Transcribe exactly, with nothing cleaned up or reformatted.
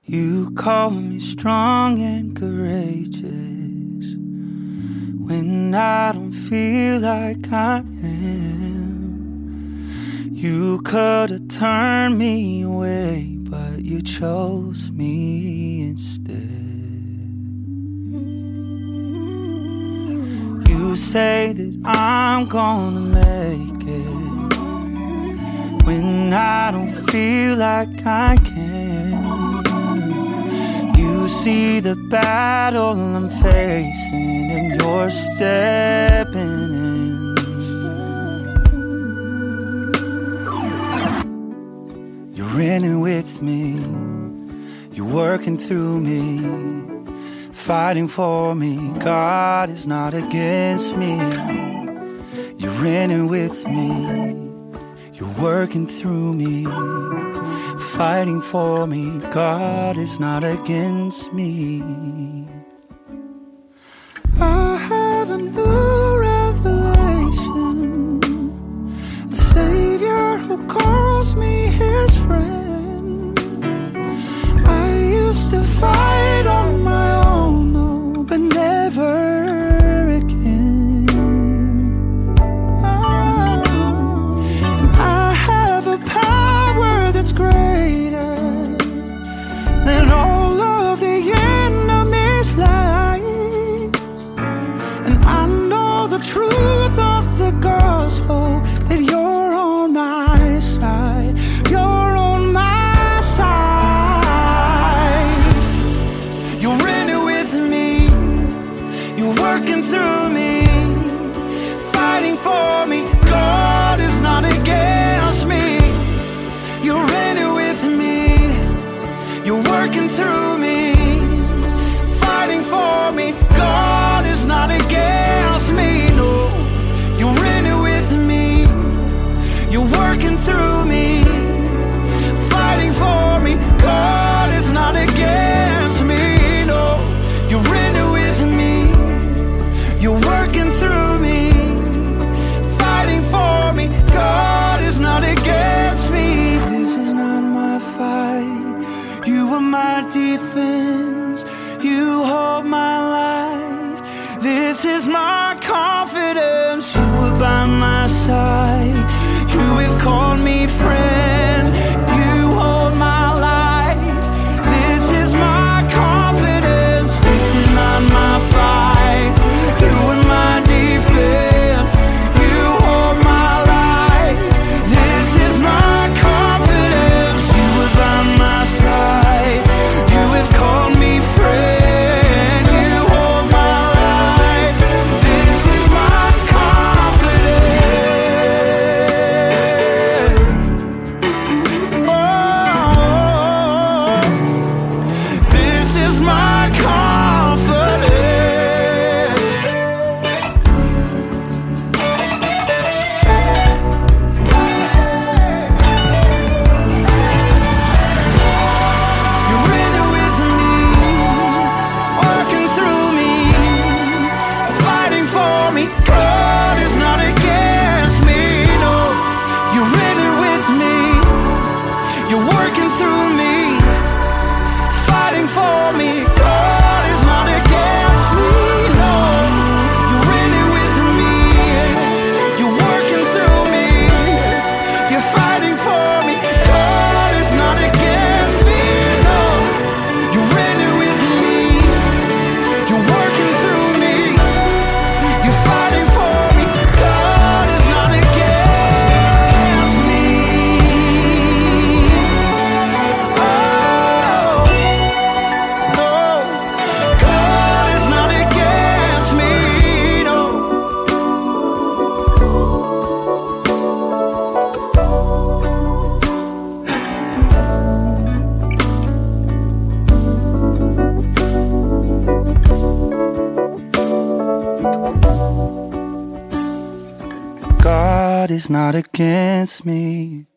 You call me strong and courageous when I don't feel like I am. You could have turned me away, but you chose me instead. You say that I'm gonna make it when I don't feel like I can. You see the battle I'm facing and you're stepping in. You're in it with me, you're working through me, fighting for me. God is not against me. You're in it with me, you're working through me, fighting for me. God is not against me. I have a new revelation, a Savior who calls me his friend. I used to fight on my own, no, but never again. Oh, I have a power that's greater than all of the enemy's lies, and I know the truth of the gospel, that you're on my side, you're on my side. You're in it with me, you're working through me, fighting for me. God is not against me. You're in it with me, you're working through me, fighting for me. God is not against me, no. You're in it with me, you're working through me, fighting for me. God is not against me, no. You're in it with me, you're working through me, fighting for me. God is not against me. This is not my fight, you are my defense, you hold my life. This is my confidence, you are by my side, you have called me friend, you hold my life. This is my confidence, this is not my fight, you are my defense, you hold my life. This is my confidence, you are by my side, you have called me friend, you hold my life. This is my confidence. Oh, this is my confidence. You're in it with me, working through me, fighting for me. God is not against me, no. You're in it with me, you're working through me, fighting for me. God is not against me, no. You're in it with me, you're working through me, you're fighting for me. God is not against me, no. You're in it with me, you're working through me, you're fighting for me. God is not against me. Oh, no. God is not against me, no. God is not against me.